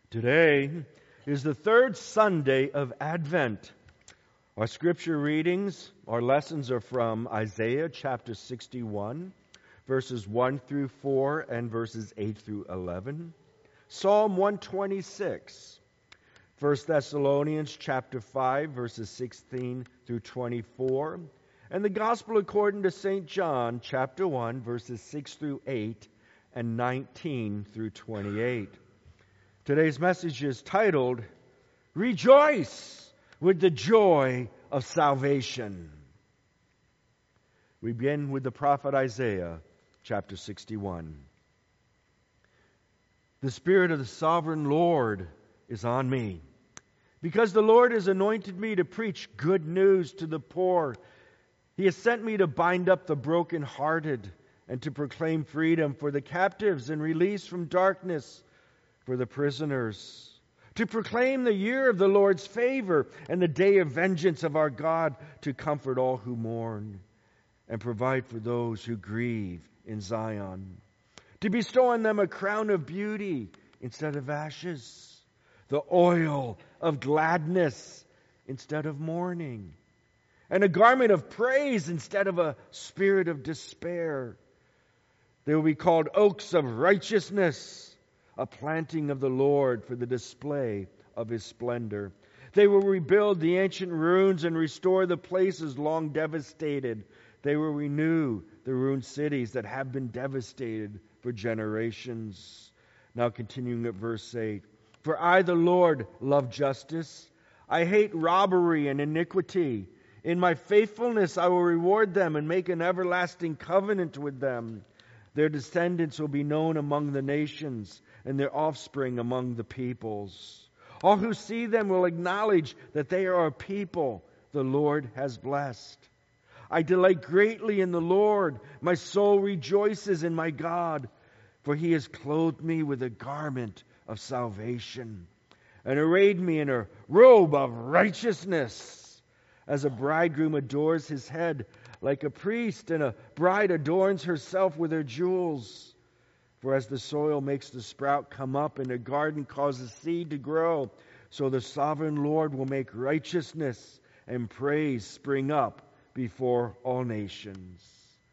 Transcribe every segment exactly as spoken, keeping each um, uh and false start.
Today is the third Sunday of Advent. Our scripture readings, our lessons are from Isaiah chapter sixty-one, verses one through four and verses eight through eleven. Psalm one twenty-six, First Thessalonians chapter five, verses sixteen through twenty-four, and the Gospel according to Saint John chapter one, verses six through eight and nineteen through twenty-eight. Today's message is titled, Rejoice with the Joy of Salvation. We begin with the prophet Isaiah, chapter sixty-one. The Spirit of the Sovereign Lord is on me, because the Lord has anointed me to preach good news to the poor. He has sent me to bind up the brokenhearted and to proclaim freedom for the captives and release from darkness for the prisoners, to proclaim the year of the Lord's favor and the day of vengeance of our God, to comfort all who mourn and provide for those who grieve in Zion, to bestow on them a crown of beauty instead of ashes, the oil of gladness instead of mourning, and a garment of praise instead of a spirit of despair. They will be called oaks of righteousness, a planting of the Lord for the display of His splendor. They will rebuild the ancient ruins and restore the places long devastated. They will renew the ruined cities that have been devastated for generations. Now continuing at verse eight. For I, the Lord, love justice. I hate robbery and iniquity. In my faithfulness I will reward them and make an everlasting covenant with them. Their descendants will be known among the nations, and their offspring among the peoples. All who see them will acknowledge that they are a people the Lord has blessed. I delight greatly in the Lord. My soul rejoices in my God, for He has clothed me with a garment of salvation and arrayed me in a robe of righteousness. As a bridegroom adores his head like a priest, and a bride adorns herself with her jewels. For as the soil makes the sprout come up and a garden causes seed to grow, so the sovereign Lord will make righteousness and praise spring up before all nations.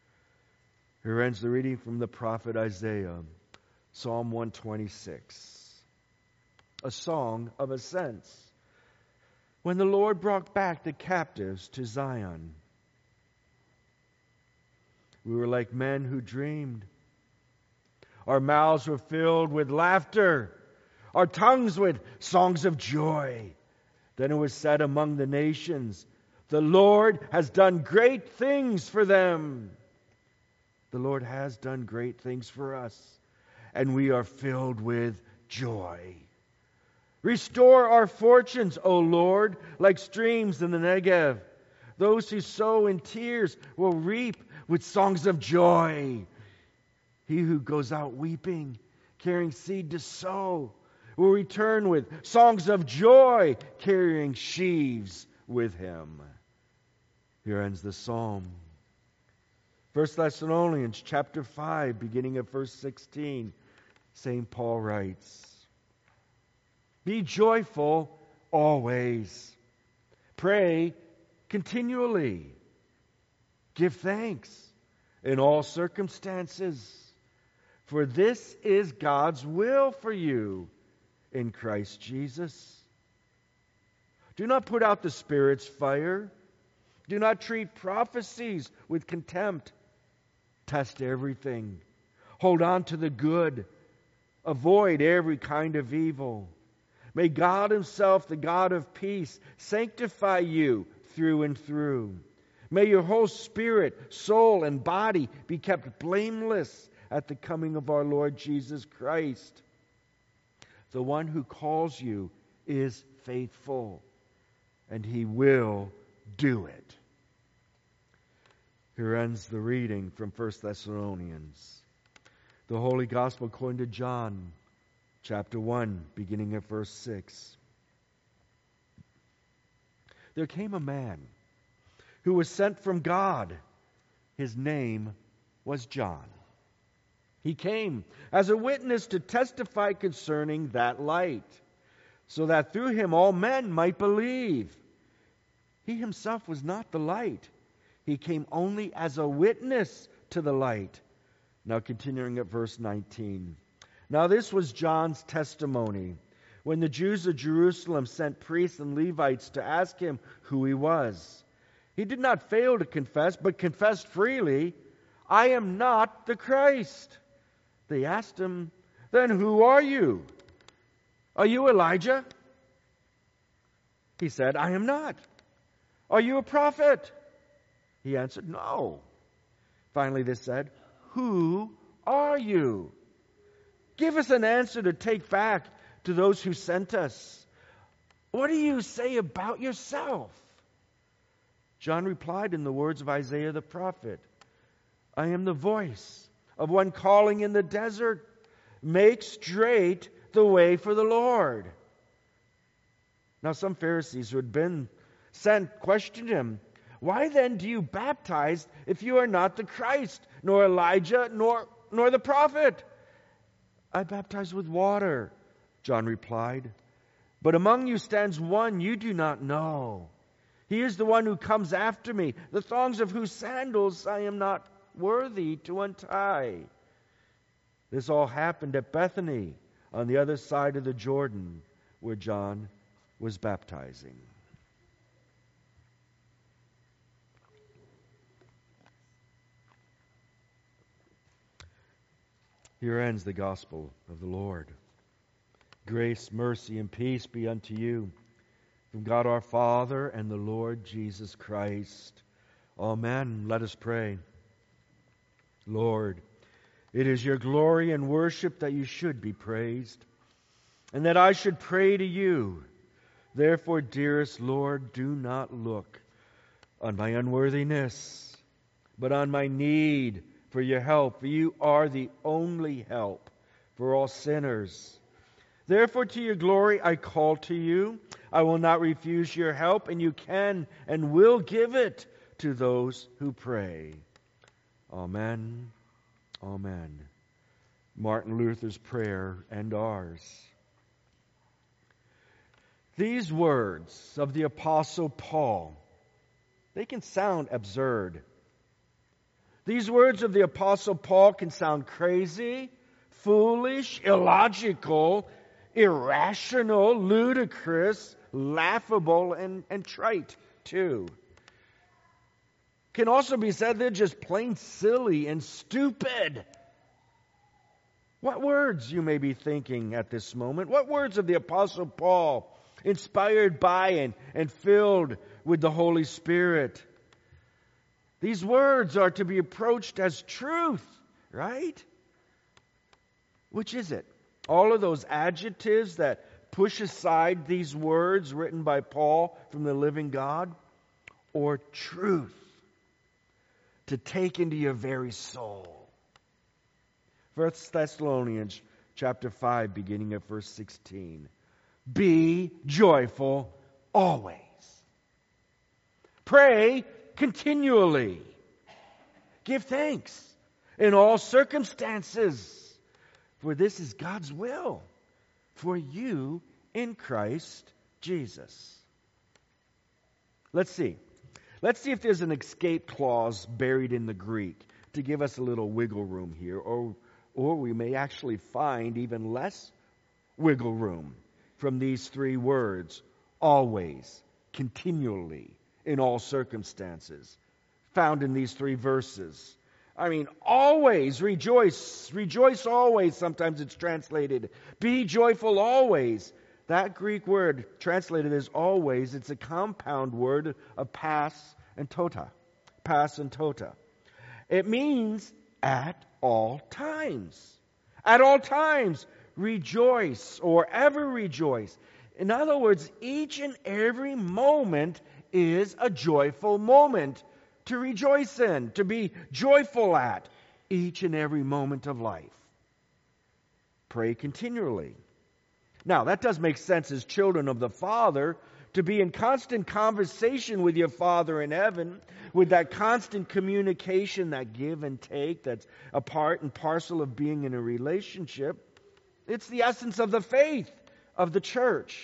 Here ends the reading from the prophet Isaiah, Psalm one twenty-six, a song of ascents. When the Lord brought back the captives to Zion, we were like men who dreamed. Our mouths were filled with laughter, our tongues with songs of joy. Then it was said among the nations, the Lord has done great things for them. The Lord has done great things for us, and we are filled with joy. Restore our fortunes, O Lord, like streams in the Negev. Those who sow in tears will reap with songs of joy. He who goes out weeping, carrying seed to sow, will return with songs of joy, carrying sheaves with him. Here ends the psalm. First Thessalonians chapter five, beginning at verse sixteen, Saint Paul writes, Be joyful always. Pray continually. Give thanks in all circumstances, for this is God's will for you in Christ Jesus. Do not put out the Spirit's fire. Do not treat prophecies with contempt. Test everything. Hold on to the good. Avoid every kind of evil. May God Himself, the God of peace, sanctify you through and through. May your whole spirit, soul, and body be kept blameless at the coming of our Lord Jesus Christ. The one who calls you is faithful, and He will do it. Here ends the reading from First Thessalonians. The Holy Gospel according to John, chapter one, beginning at verse six. There came a man who was sent from God. His name was John. He came as a witness to testify concerning that light, so that through him all men might believe. He himself was not the light. He came only as a witness to the light. Now continuing at verse nineteen. Now this was John's testimony, when the Jews of Jerusalem sent priests and Levites to ask him who he was. He did not fail to confess, but confessed freely, I am not the Christ. They asked him, then who are you? Are you Elijah? He said, I am not. Are you a prophet? He answered, no. Finally they said, who are you? Give us an answer to take back to those who sent us. What do you say about yourself? John replied in the words of Isaiah the prophet, I am the voice of one calling in the desert, make straight the way for the Lord. Now some Pharisees who had been sent questioned him, why then do you baptize if you are not the Christ, nor Elijah, nor, nor the prophet? I baptize with water, John replied. But among you stands one you do not know. He is the one who comes after me, the thongs of whose sandals I am not worthy to untie. This all happened at Bethany, on the other side of the Jordan, where John was baptizing. Here ends the gospel of the Lord. Grace, mercy, and peace be unto you from God our Father and the Lord Jesus Christ. Amen. Let us pray. Lord, it is your glory and worship that you should be praised, and that I should pray to you. Therefore, dearest Lord, do not look on my unworthiness, but on my need for your help. For you are the only help for all sinners. Therefore, to your glory I call to you. I will not refuse your help, and you can and will give it to those who pray. Amen. Amen. Martin Luther's prayer and ours. These words of the Apostle Paul, they can sound absurd. These words of the Apostle Paul can sound crazy, foolish, illogical, irrational, ludicrous, laughable, and, and trite too. Can also be said they're just plain silly and stupid. What words, you may be thinking at this moment? What words of the Apostle Paul, inspired by and, and filled with the Holy Spirit? These words are to be approached as truth, right? Which is it? All of those adjectives that push aside these words written by Paul from the living God? Or truth to take into your very soul? First Thessalonians chapter five, beginning at verse sixteen. Be joyful always. Pray continually. Give thanks in all circumstances, for this is God's will for you in Christ Jesus. Let's see. Let's see if there's an escape clause buried in the Greek to give us a little wiggle room here, or, or we may actually find even less wiggle room from these three words: always, continually, in all circumstances, found in these three verses. I mean, always rejoice, rejoice always, sometimes it's translated. Be joyful always. That Greek word translated as always, it's a compound word of pas and tota. Pas and tota. It means at all times. At all times, rejoice or ever rejoice. In other words, each and every moment is a joyful moment to rejoice in, to be joyful at, each and every moment of life. Pray continually. Now, that does make sense as children of the Father, to be in constant conversation with your Father in heaven, with that constant communication, that give and take, that's a part and parcel of being in a relationship. It's the essence of the faith of the church.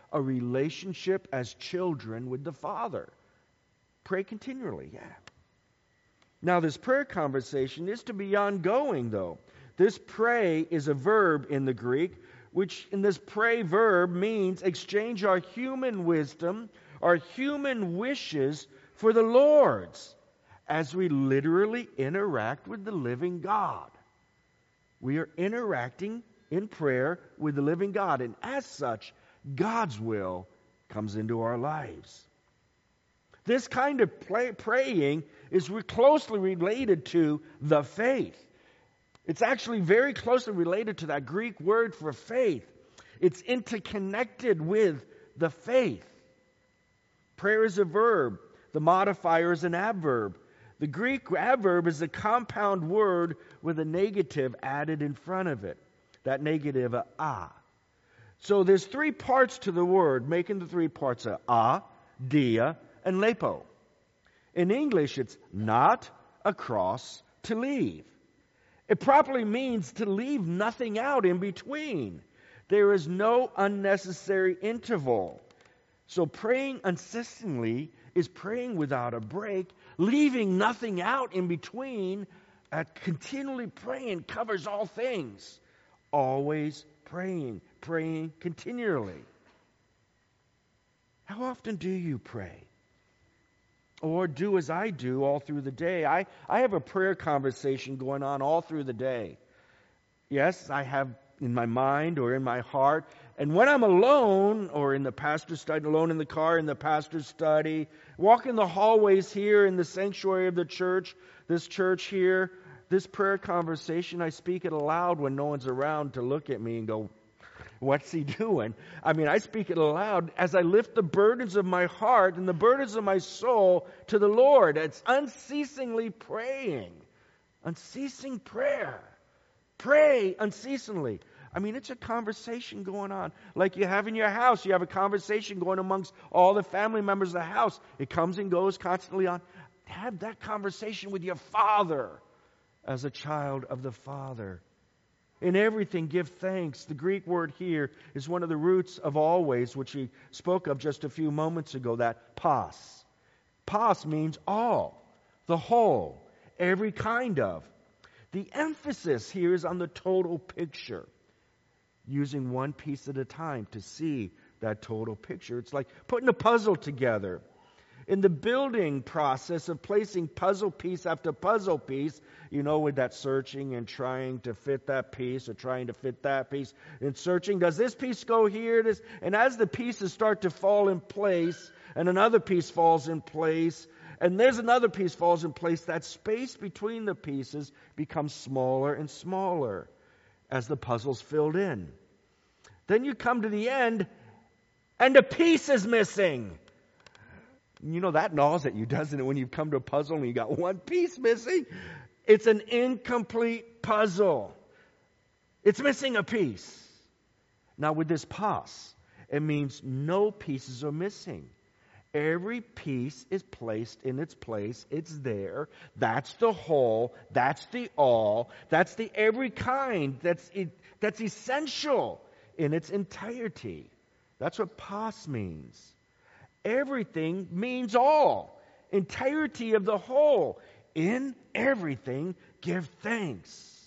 a relationship as children with the Father. Pray continually, yeah. Now, this prayer conversation is to be ongoing, though. This pray is a verb in the Greek, which in this pray verb means exchange our human wisdom, our human wishes for the Lord's, as we literally interact with the living God. We are interacting in prayer with the living God, and as such, God's will comes into our lives. This kind of pray, praying is re- closely related to the faith. It's actually very closely related to that Greek word for faith. It's interconnected with the faith. Prayer is a verb. The modifier is an adverb. The Greek adverb is a compound word with a negative added in front of it. That negative, a ah. So there's three parts to the word, making the three parts a ah, dia, and lepo. In English, it's not, across, to leave. It properly means to leave nothing out in between. There is no unnecessary interval. So praying unceasingly is praying without a break, leaving nothing out in between. Uh, continually praying covers all things. Always praying, praying continually. How often do you pray? Or do as I do all through the day. I, I have a prayer conversation going on all through the day. Yes, I have in my mind or in my heart. And when I'm alone, or in the pastor's study, alone in the car, in the pastor's study, walking the hallways here in the sanctuary of the church, this church here, this prayer conversation, I speak it aloud when no one's around to look at me and go, what's he doing? I mean, I speak it aloud as I lift the burdens of my heart and the burdens of my soul to the Lord. It's unceasingly praying. Unceasing prayer. Pray unceasingly. I mean, it's a conversation going on. Like you have in your house. You have a conversation going amongst all the family members of the house. It comes and goes constantly on. Have that conversation with your Father as a child of the Father. In everything, give thanks. The Greek word here is one of the roots of always, which we spoke of just a few moments ago, that pas. Pas means all, the whole, every kind of. The emphasis here is on the total picture, using one piece at a time to see that total picture. It's like putting a puzzle together. In the building process of placing puzzle piece after puzzle piece, you know, with that searching and trying to fit that piece or trying to fit that piece and searching, does this piece go here? This, and as the pieces start to fall in place and another piece falls in place and there's another piece falls in place, that space between the pieces becomes smaller and smaller as the puzzle's filled in. Then you come to the end and a piece is missing. You know, that gnaws at you, doesn't it, when you come to a puzzle and you got one piece missing? It's an incomplete puzzle. It's missing a piece. Now, with this pas, it means no pieces are missing. Every piece is placed in its place. It's there. That's the whole. That's the all. That's the every kind. That's it, that's essential in its entirety. That's what pas means. Everything means all. Entirety of the whole. In everything, give thanks.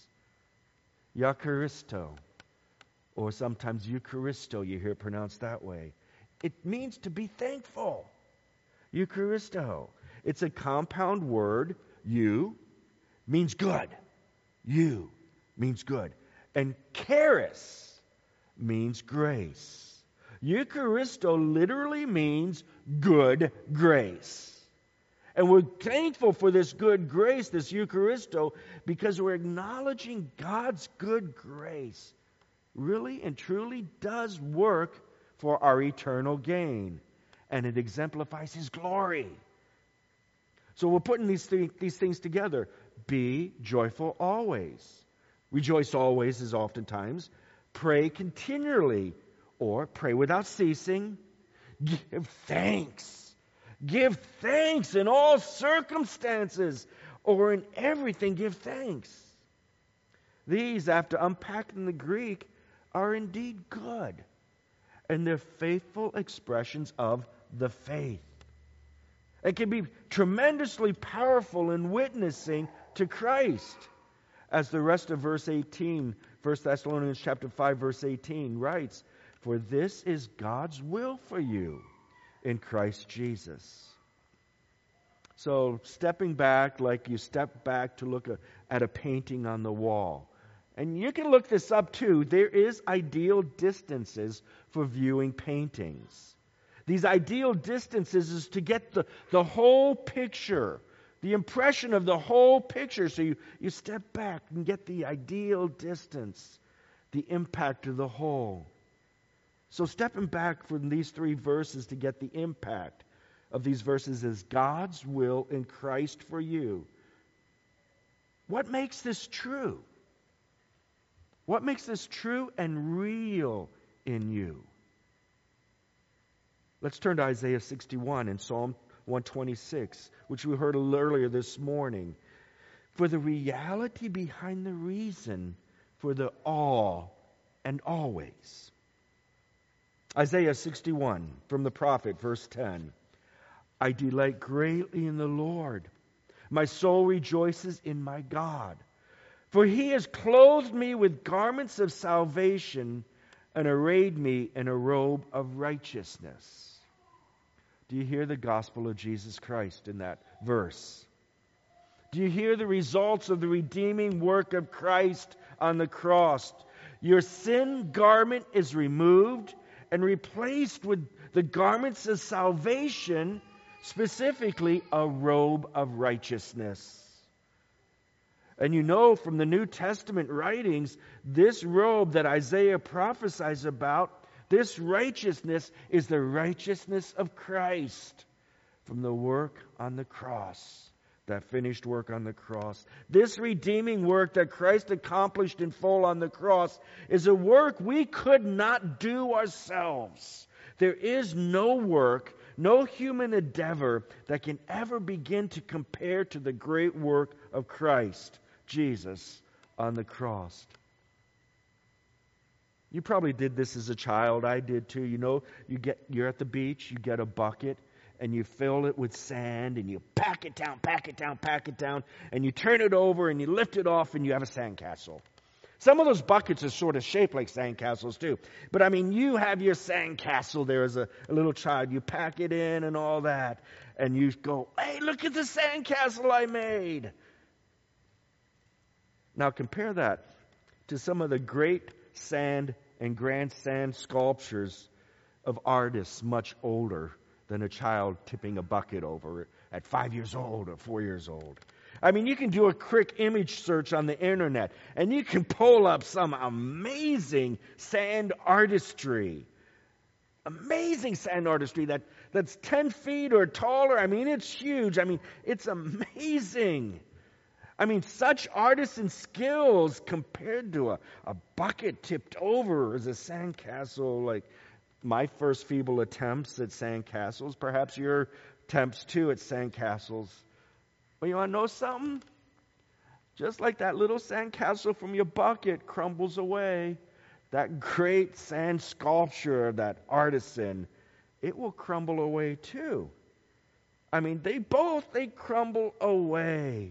Eucharisto, or sometimes Eucharisto, you hear it pronounced that way. It means to be thankful. Eucharisto. It's a compound word. Eu means good. Eu means good. And charis means grace. Eucharisto literally means good grace. And we're thankful for this good grace, this Eucharisto, because we're acknowledging God's good grace really and truly does work for our eternal gain. And it exemplifies His glory. So we're putting these, th- these things together. Be joyful always. Rejoice always is oftentimes. Pray continually. Or pray without ceasing. Give thanks. Give thanks in all circumstances. Or in everything, give thanks. These, after unpacking the Greek, are indeed good. and they're faithful expressions of the faith. It can be tremendously powerful in witnessing to Christ. As the rest of verse eighteen, First Thessalonians chapter five, verse eighteen writes, "For this is God's will for you in Christ Jesus." So stepping back like you step back to look a, at a painting on the wall. And you can look this up too. There is ideal distances for viewing paintings. These ideal distances is to get the, the whole picture, the impression of the whole picture. So you, you step back and get the ideal distance, the impact of the whole. So stepping back from these three verses to get the impact of these verses is God's will in Christ for you. What makes this true? What makes this true and real in you? Let's turn to Isaiah sixty-one and Psalm one twenty-six, which we heard a little earlier this morning. For the reality behind the reason for the all and always. Isaiah sixty-one from the prophet, verse ten. I delight greatly in the Lord. My soul rejoices in my God. For he has clothed me with garments of salvation and arrayed me in a robe of righteousness. Do you hear the gospel of Jesus Christ in that verse? Do you hear the results of the redeeming work of Christ on the cross? Your sin garment is removed and replaced with the garments of salvation, specifically a robe of righteousness. And you know from the New Testament writings, this robe that Isaiah prophesies about, this righteousness is the righteousness of Christ from the work on the cross, that finished work on the cross. This redeeming work that Christ accomplished in full on the cross is a work we could not do ourselves. There is no work, no human endeavor that can ever begin to compare to the great work of Christ, Jesus, on the cross. You probably did this as a child. I did too. You know, you get you're at the beach, you get a bucket, and you fill it with sand, and you pack it down, pack it down, pack it down, and you turn it over, and you lift it off, and you have a sandcastle. Some of those buckets are sort of shaped like sandcastles too. But I mean, you have your sandcastle there as a, a little child. You pack it in and all that, and you go, hey, look at the sandcastle I made. Now compare that to some of the great sand and grand sand sculptures of artists much older than a child tipping a bucket over at five years old or four years old. I mean, you can do a quick image search on the internet and you can pull up some amazing sand artistry. Amazing sand artistry that, that's ten feet or taller. I mean, it's huge. I mean, it's amazing. I mean, such artisan skills compared to a, a bucket tipped over as a sandcastle. Like my first feeble attempts at sandcastles, perhaps your attempts too at sandcastles. But you want to know something? Just like that little sandcastle from your bucket crumbles away, that great sand sculpture, that artisan, it will crumble away too. I mean, they both, they crumble away.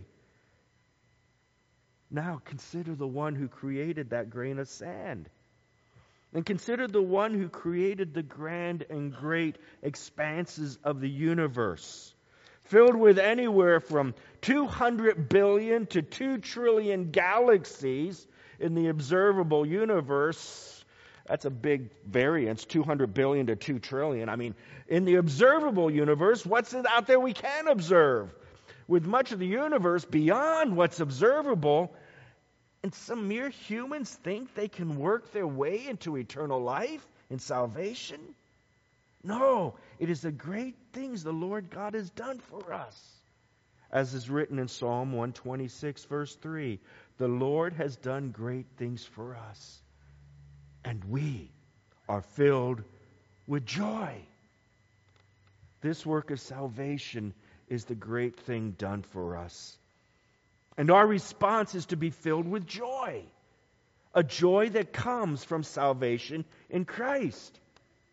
Now consider the one who created that grain of sand. And consider the one who created the grand and great expanses of the universe, filled with anywhere from two hundred billion to two trillion galaxies in the observable universe. That's a big variance, two hundred billion to two trillion. I mean, in the observable universe, what's it out there we can observe? With much of the universe beyond what's observable, and some mere humans think they can work their way into eternal life and salvation? No, it is the great things the Lord God has done for us. As is written in Psalm one twenty-six, verse three, the Lord has done great things for us, and we are filled with joy. This work of salvation is the great thing done for us. And our response is to be filled with joy. A joy that comes from salvation in Christ.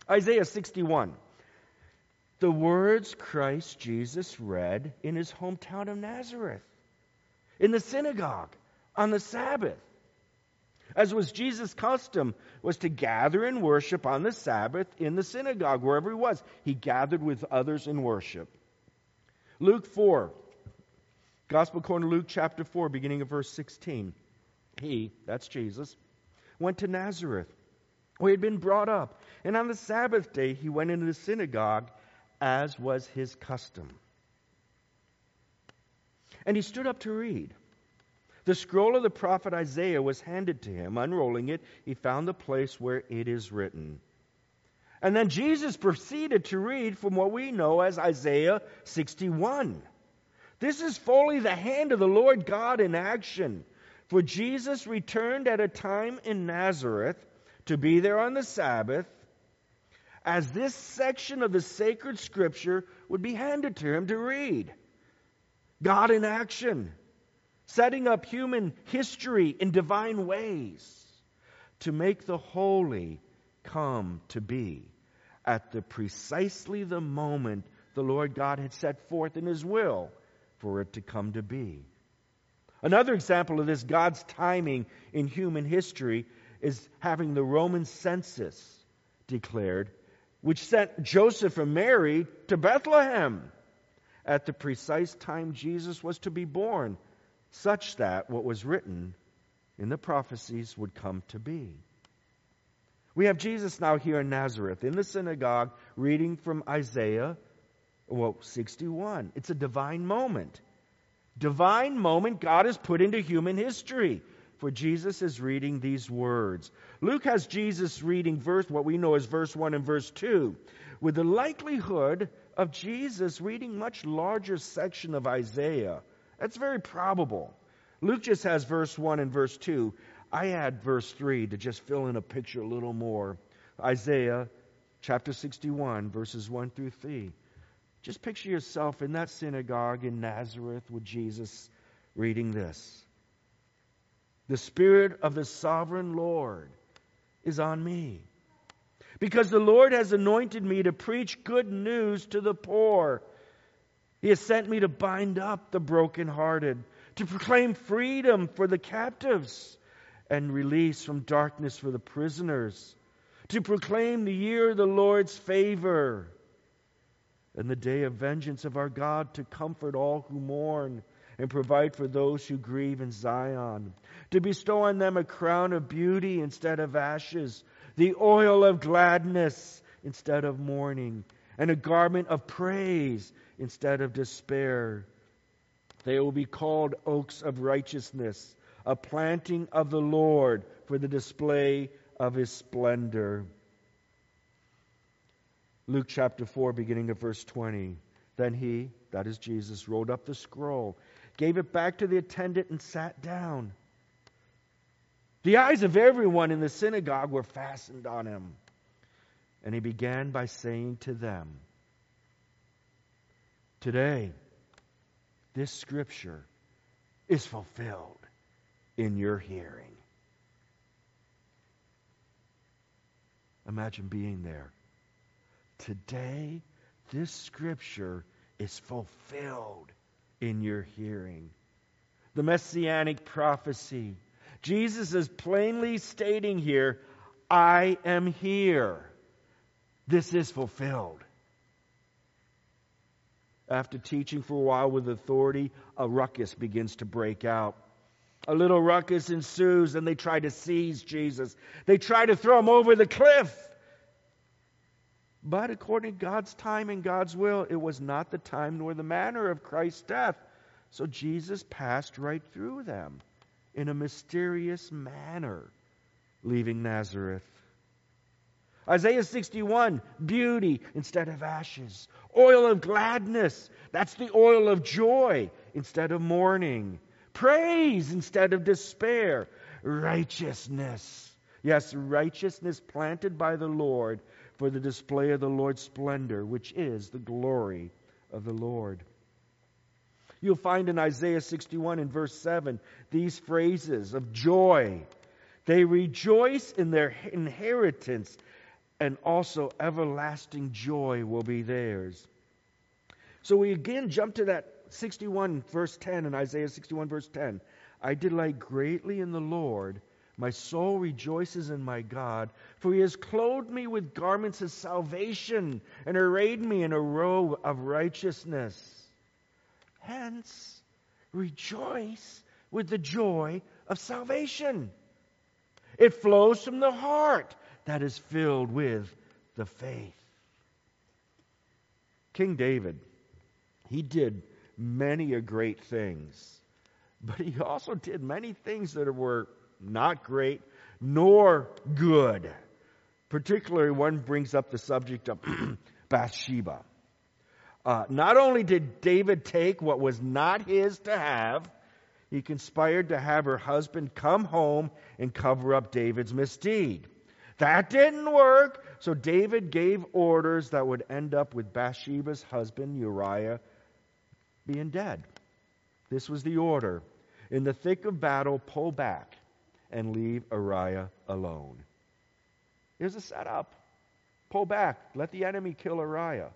Isaiah sixty-one. The words Christ Jesus read in his hometown of Nazareth, in the synagogue, on the Sabbath. As was Jesus' custom, was to gather and worship on the Sabbath in the synagogue, wherever he was. He gathered with others in worship. Luke four, Gospel according to Luke chapter four, beginning of verse sixteen. He, that's Jesus, went to Nazareth, where he had been brought up. And on the Sabbath day he went into the synagogue, as was his custom. And he stood up to read. The scroll of the prophet Isaiah was handed to him. Unrolling it, he found the place where it is written. And then Jesus proceeded to read from what we know as Isaiah sixty-one. This is fully the hand of the Lord God in action. For Jesus returned at a time in Nazareth to be there on the Sabbath, as this section of the sacred scripture would be handed to him to read. God in action, setting up human history in divine ways to make the holy come to be at the precisely the moment the Lord God had set forth in his will for it to come to be. Another example of this God's timing in human history is having the Roman census declared, which sent Joseph and Mary to Bethlehem at the precise time Jesus was to be born, such that what was written in the prophecies would come to be. We have Jesus now here in Nazareth, in the synagogue, reading from Isaiah, well, sixty-one. It's a divine moment. Divine moment God has put into human history. For Jesus is reading these words. Luke has Jesus reading verse, what we know as verse one and verse two, with the likelihood of Jesus reading much larger section of Isaiah. That's very probable. Luke just has verse one and verse two. I add verse three to just fill in a picture a little more. Isaiah chapter sixty-one, verses one through three. Just picture yourself in that synagogue in Nazareth with Jesus reading this. The Spirit of the sovereign Lord is on me, because the Lord has anointed me to preach good news to the poor. He has sent me to bind up the brokenhearted, to proclaim freedom for the captives and release from darkness for the prisoners, to proclaim the year of the Lord's favor and the day of vengeance of our God, to comfort all who mourn and provide for those who grieve in Zion, to bestow on them a crown of beauty instead of ashes, the oil of gladness instead of mourning, and a garment of praise instead of despair. They will be called oaks of righteousness, a planting of the Lord for the display of his splendor. Luke chapter four, beginning at verse twenty. Then he, that is Jesus, rolled up the scroll, gave it back to the attendant, and sat down. The eyes of everyone in the synagogue were fastened on him. And he began by saying to them, today, this scripture is fulfilled in your hearing. Imagine being there. Today, this scripture is fulfilled in your hearing. The messianic prophecy. Jesus is plainly stating here, I am here. This is fulfilled. After teaching for a while with authority, a ruckus begins to break out. A little ruckus ensues, and they try to seize Jesus. They try to throw him over the cliff. But according to God's time and God's will, it was not the time nor the manner of Christ's death. So Jesus passed right through them in a mysterious manner, leaving Nazareth. Isaiah sixty-one, beauty instead of ashes. Oil of gladness, that's the oil of joy instead of mourning. Praise instead of despair. Righteousness, yes, righteousness planted by the Lord for the display of the Lord's splendor, which is the glory of the Lord. You'll find in Isaiah sixty-one in verse seven these phrases of joy. They rejoice in their inheritance and also everlasting joy will be theirs. So we again jump to that sixty-one verse ten in Isaiah sixty-one verse ten. I delight greatly in the Lord. My soul rejoices in my God, for he has clothed me with garments of salvation and arrayed me in a robe of righteousness. Hence, rejoice with the joy of salvation. It flows from the heart that is filled with the faith. King David, he did many a great things, but he also did many things that were not great nor good. Particularly, one brings up the subject of Bathsheba. Uh, not only did David take what was not his to have, he conspired to have her husband come home and cover up David's misdeed. That didn't work, so David gave orders that would end up with Bathsheba's husband Uriah being dead. This was the order. In the thick of battle, pull back and leave Uriah alone. Here's a setup. Pull back. Let the enemy kill Uriah.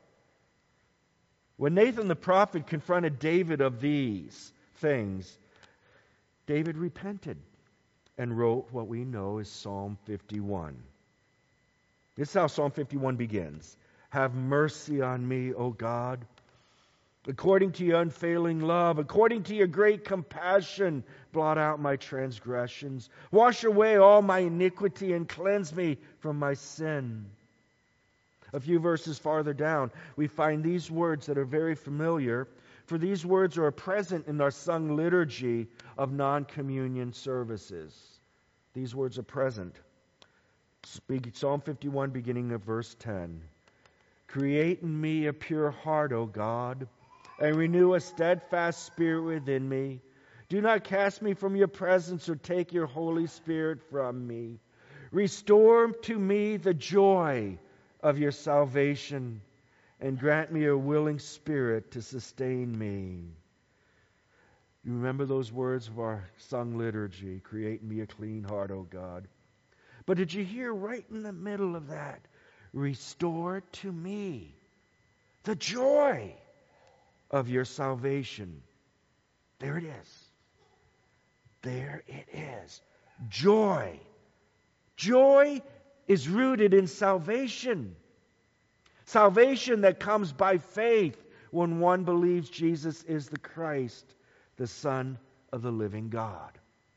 When Nathan the prophet confronted David of these things, David repented and wrote what we know as Psalm fifty-one. This is how Psalm fifty-one begins. Have mercy on me, O God, according to your unfailing love, according to your great compassion, blot out my transgressions. Wash away all my iniquity and cleanse me from my sin. A few verses farther down, we find these words that are very familiar, for these words are present in our sung liturgy of non-communion services. These words are present. Psalm fifty-one, beginning of verse ten. Create in me a pure heart, O God, and renew a steadfast spirit within me. Do not cast me from your presence or take your Holy Spirit from me. Restore to me the joy of your salvation and grant me a willing spirit to sustain me. You remember those words of our sung liturgy, create in me a clean heart, O God. But did you hear right in the middle of that, restore to me the joy of your salvation. There it is. There it is. Joy. Joy is rooted in salvation. Salvation that comes by faith when one believes Jesus is the Christ, the Son of the living God.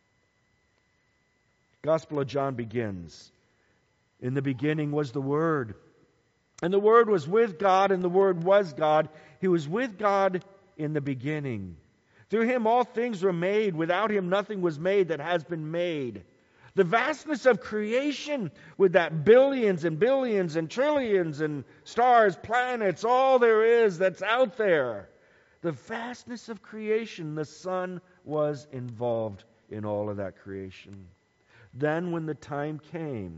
Gospel of John begins. In the beginning was the Word, and the Word was with God, and the Word was God. He was with God in the beginning. Through Him all things were made. Without Him nothing was made that has been made. The vastness of creation, with that billions and billions and trillions and stars, planets, all there is that's out there. The vastness of creation, the Son was involved in all of that creation. Then when the time came,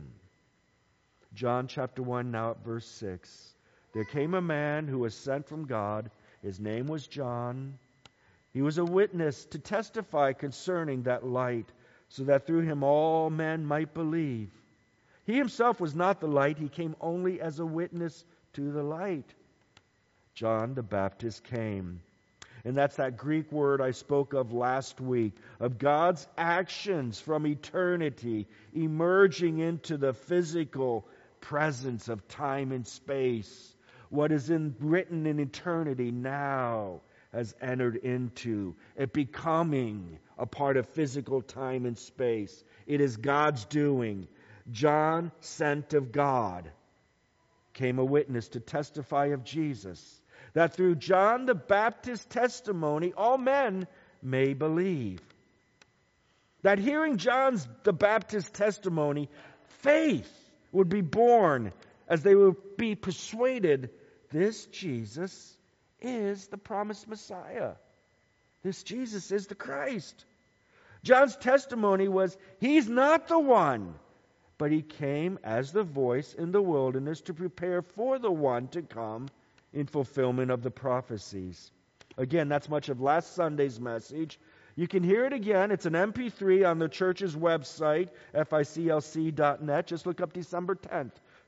John chapter one, now at verse six, there came a man who was sent from God. His name was John. He was a witness to testify concerning that light, so that through him all men might believe. He himself was not the light. He came only as a witness to the light. John the Baptist came. And that's that Greek word I spoke of last week, of God's actions from eternity emerging into the physical presence of time and space. What is in, written in eternity now has entered into it, becoming a part of physical time and space. It is God's doing. John, sent of God, came a witness to testify of Jesus, that through John the Baptist's testimony all men may believe. That hearing John's the Baptist's testimony, faith would be born as they would be persuaded this Jesus is the promised Messiah. This Jesus is the Christ. John's testimony was, he's not the one, but he came as the voice in the wilderness to prepare for the one to come in fulfillment of the prophecies. Again, that's much of last Sunday's message. You can hear it again. It's an M P three on the church's website, F I C L C dot net. Just look up December tenth,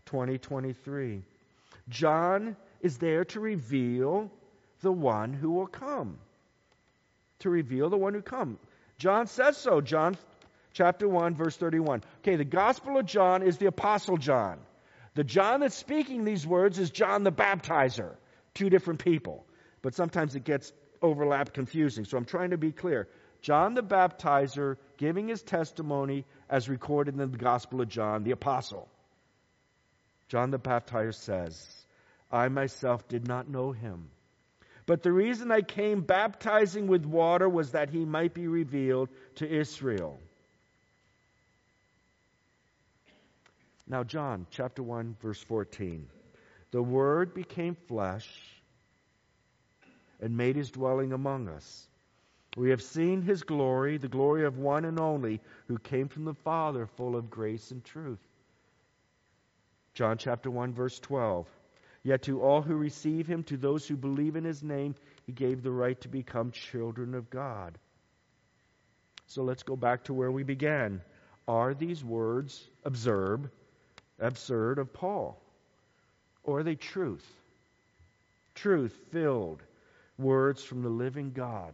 twenty twenty-three. John is there to reveal the one who will come. To reveal the one who come. John says so. John chapter one, verse thirty-one. Okay, the Gospel of John is the Apostle John. The John that's speaking these words is John the Baptizer. Two different people. But sometimes it gets overlapped, confusing. So I'm trying to be clear. John the Baptizer giving his testimony as recorded in the Gospel of John, the Apostle. John the Baptizer says, I myself did not know him. But the reason I came baptizing with water was that he might be revealed to Israel. Now John chapter one, verse fourteen. The Word became flesh and made his dwelling among us. We have seen his glory, the glory of one and only, who came from the Father, full of grace and truth. John chapter one, verse twelve. Yet to all who receive him, to those who believe in his name, he gave the right to become children of God. So let's go back to where we began. Are these words absurd, absurd of Paul? Or are they truth? Truth-filled words from the living God,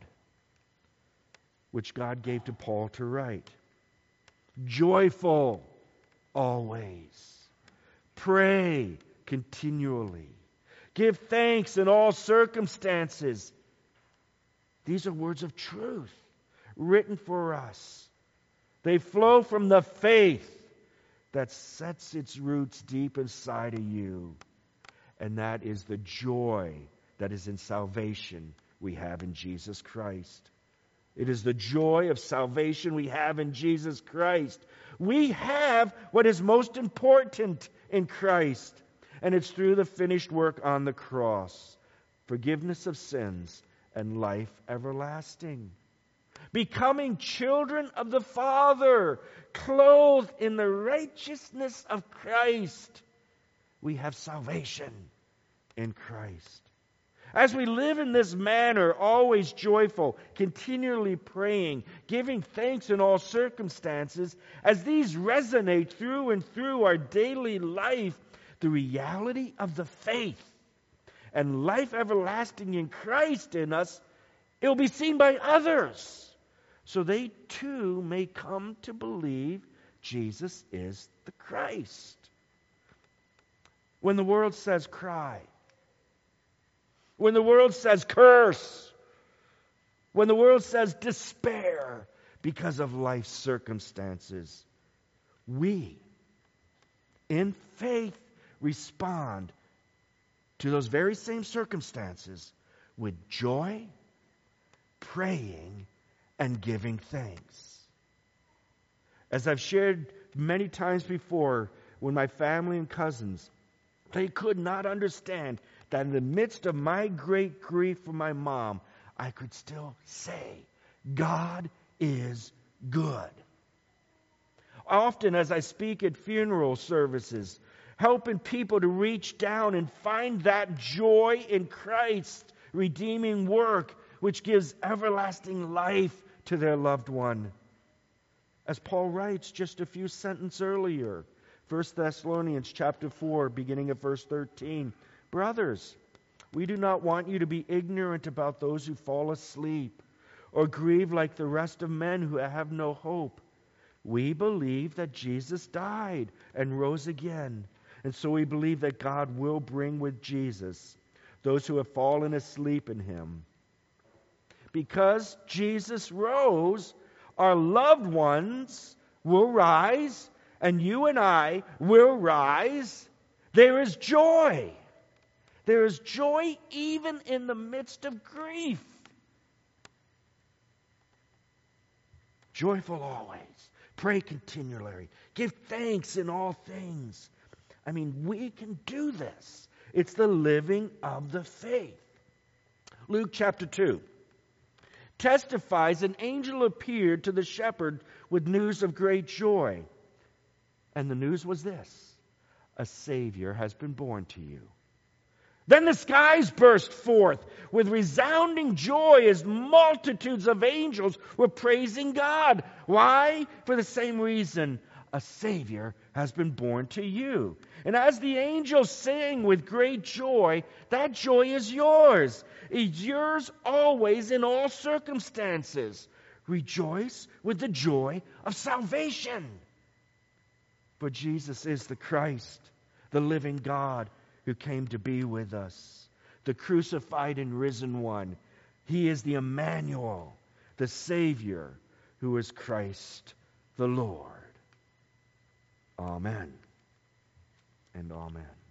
which God gave to Paul to write. Joyful always. Pray continually. Give thanks in all circumstances. These are words of truth written for us. They flow from the faith that sets its roots deep inside of you. And that is the joy that is in salvation we have in Jesus Christ. It is the joy of salvation we have in Jesus Christ. We have what is most important in Christ, and it's through the finished work on the cross. Forgiveness of sins and life everlasting. Becoming children of the Father, clothed in the righteousness of Christ. We have salvation in Christ. As we live in this manner, always joyful, continually praying, giving thanks in all circumstances, as these resonate through and through our daily life, the reality of the faith and life everlasting in Christ in us, it will be seen by others, so they too may come to believe Jesus is the Christ. When the world says cry, when the world says curse, when the world says despair because of life's circumstances, we, in faith, respond to those very same circumstances with joy, praying, and giving thanks. As I've shared many times before with my family and cousins, they could not understand that in the midst of my great grief for my mom, I could still say, God is good. Often as I speak at funeral services, helping people to reach down and find that joy in Christ's redeeming work, which gives everlasting life to their loved one. As Paul writes just a few sentences earlier, First Thessalonians chapter four, beginning at verse thirteen. Brothers, we do not want you to be ignorant about those who fall asleep, or grieve like the rest of men who have no hope. We believe that Jesus died and rose again, and so we believe that God will bring with Jesus those who have fallen asleep in him. Because Jesus rose, our loved ones will rise, and you and I will rise. There is joy. There is joy even in the midst of grief. Joyful always. Pray continually. Give thanks in all things. I mean, we can do this. It's the living of the faith. Luke chapter two testifies an angel appeared to the shepherd with news of great joy. And the news was this: a Savior has been born to you. Then the skies burst forth with resounding joy as multitudes of angels were praising God. Why? For the same reason. a Savior has been born to you. And as the angels sing with great joy, that joy is yours. It's yours always in all circumstances. Rejoice with the joy of salvation. For Jesus is the Christ, the living God who came to be with us, the crucified and risen one. He is the Emmanuel, the Savior, who is Christ the Lord. Amen and amen.